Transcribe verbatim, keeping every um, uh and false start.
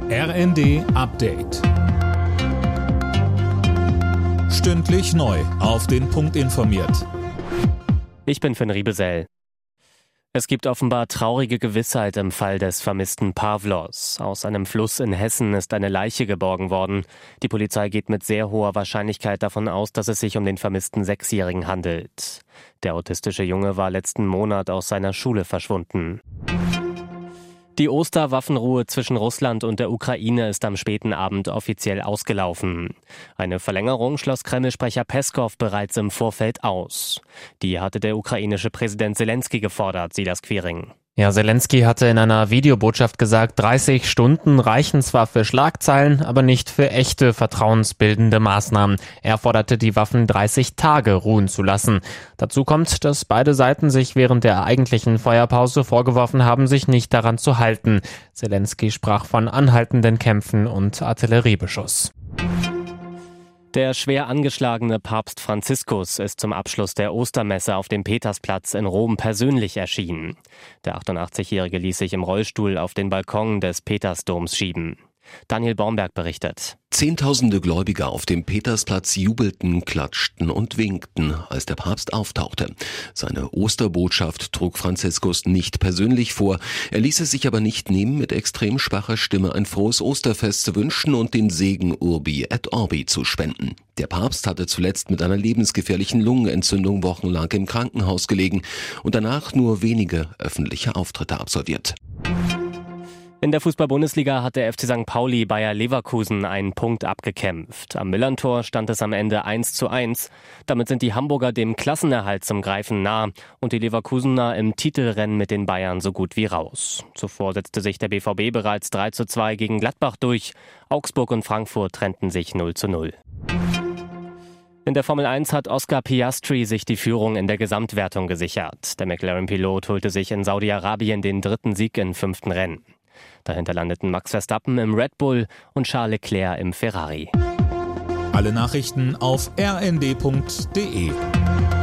R N D Update. Stündlich neu auf den Punkt informiert. Ich bin Finn Riebesell. Es gibt offenbar traurige Gewissheit im Fall des vermissten Pavlos. Aus einem Fluss in Hessen ist eine Leiche geborgen worden. Die Polizei geht mit sehr hoher Wahrscheinlichkeit davon aus, dass es sich um den vermissten Sechsjährigen handelt. Der autistische Junge war letzten Monat aus seiner Schule verschwunden. Die Osterwaffenruhe zwischen Russland und der Ukraine ist am späten Abend offiziell ausgelaufen. Eine Verlängerung schloss Kreml-Sprecher Peskow bereits im Vorfeld aus. Die hatte der ukrainische Präsident Selenskyj gefordert, Silas Quiring. Ja, Selenskyj hatte in einer Videobotschaft gesagt, dreißig Stunden reichen zwar für Schlagzeilen, aber nicht für echte vertrauensbildende Maßnahmen. Er forderte die Waffen dreißig Tage ruhen zu lassen. Dazu kommt, dass beide Seiten sich während der eigentlichen Feuerpause vorgeworfen haben, sich nicht daran zu halten. Selenskyj sprach von anhaltenden Kämpfen und Artilleriebeschuss. Der schwer angeschlagene Papst Franziskus ist zum Abschluss der Ostermesse auf dem Petersplatz in Rom persönlich erschienen. Der achtundachtzigjährige ließ sich im Rollstuhl auf den Balkon des Petersdoms schieben. Daniel Baumberg berichtet. Zehntausende Gläubiger auf dem Petersplatz jubelten, klatschten und winkten, als der Papst auftauchte. Seine Osterbotschaft trug Franziskus nicht persönlich vor. Er ließ es sich aber nicht nehmen, mit extrem schwacher Stimme ein frohes Osterfest zu wünschen und den Segen Urbi et Orbi zu spenden. Der Papst hatte zuletzt mit einer lebensgefährlichen Lungenentzündung wochenlang im Krankenhaus gelegen und danach nur wenige öffentliche Auftritte absolviert. In der Fußball-Bundesliga hat der F C Sankt Pauli Bayer Leverkusen einen Punkt abgekämpft. Am Millerntor stand es am Ende eins zu eins. Damit sind die Hamburger dem Klassenerhalt zum Greifen nah und die Leverkusener im Titelrennen mit den Bayern so gut wie raus. Zuvor setzte sich der B V B bereits drei zu zwei gegen Gladbach durch. Augsburg und Frankfurt trennten sich null zu null. In der Formel eins hat Oscar Piastri sich die Führung in der Gesamtwertung gesichert. Der McLaren-Pilot holte sich in Saudi-Arabien den dritten Sieg im fünften Rennen. Dahinter landeten Max Verstappen im Red Bull und Charles Leclerc im Ferrari. Alle Nachrichten auf r n d punkt d e.